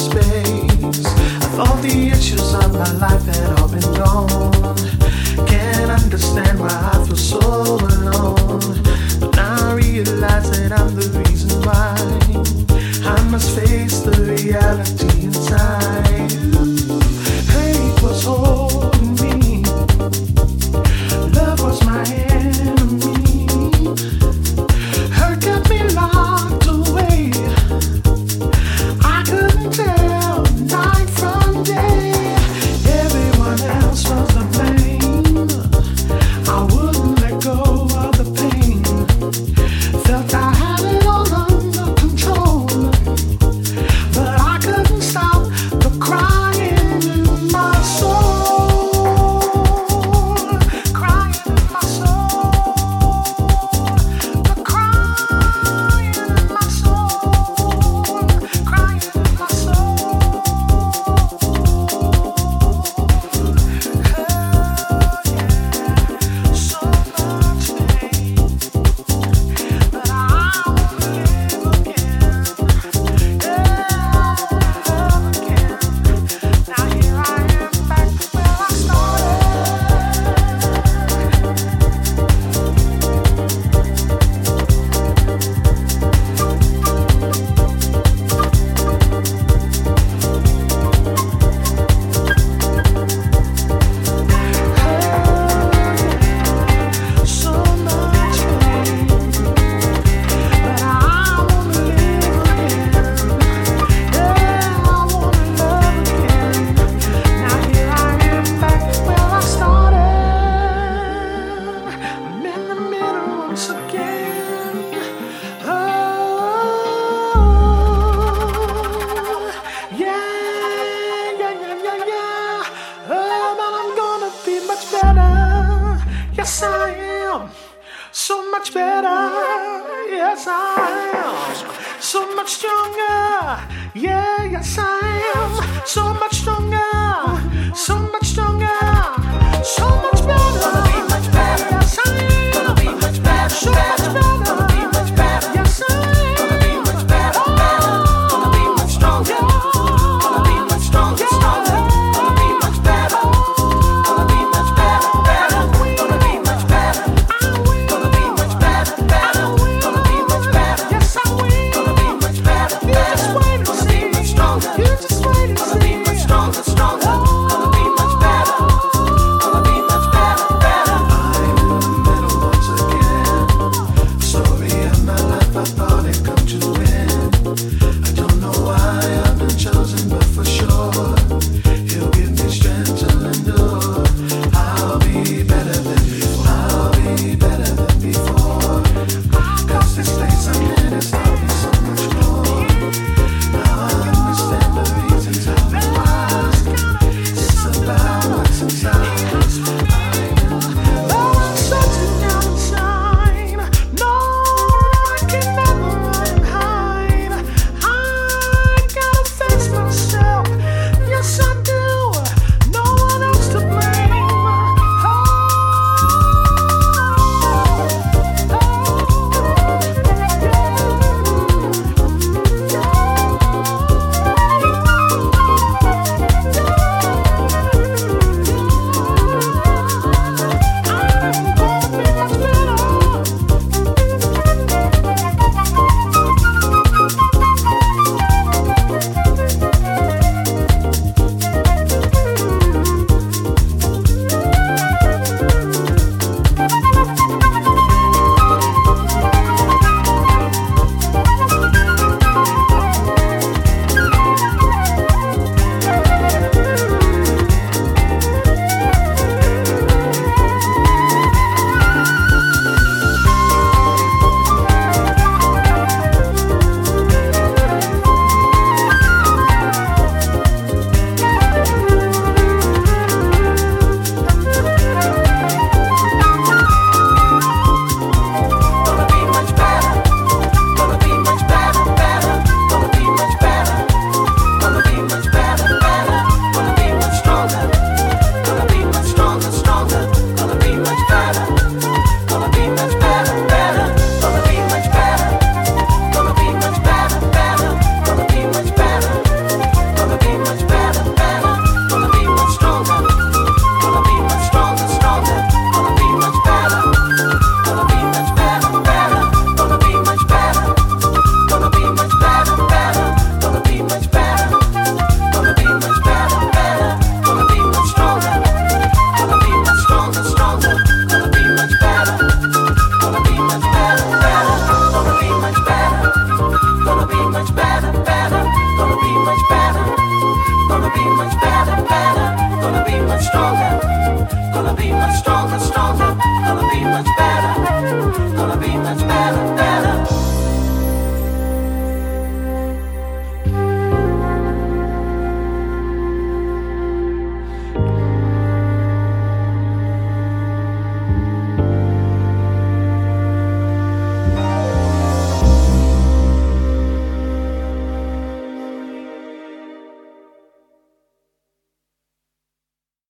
space. I thought the issues of my life had all been gone. Can't understand why I feel so alone. But now I realize that I'm the reason why. I must face the reality inside. Hate was holding me. Love was my enemy. Hurt kept me locked away. I couldn't tell night from day. Everyone else was the blame. I wouldn't let go of the pain. Felt I had it all under control, but I couldn't stop the crying in my soul. Crying in my soul. The crying in my soul. Crying in my soul. So much pain, but I won't live again. Love again. Now here I am back where I started. So much pain, but I wanna live again. I wanna love again. Now here I am back where I started. I'm in the middle once again. Oh, yeah. Oh, but I'm gonna be much better. Yes, I am. So much better. Yes, I am. So much stronger. Yeah, yes, I am. So much stronger. So much stronger. So much better. Gonna be much better. Yes, I am. Gonna be much better. So much better. Gonna be much better. Yes, I am. Gonna be much better. Better. Gonna be much stronger. Gonna be much stronger. Stronger. Gonna be much better. Gonna be much better. Better. Gonna be much better. Gonna be much better. Better. Gonna be much better. Yes, I will. Gonna be much better. Better. Gonna be much stronger. You just wait and see. Gonna be much stronger. be much stronger, stronger. Gonna be much better. Gonna be much better, better.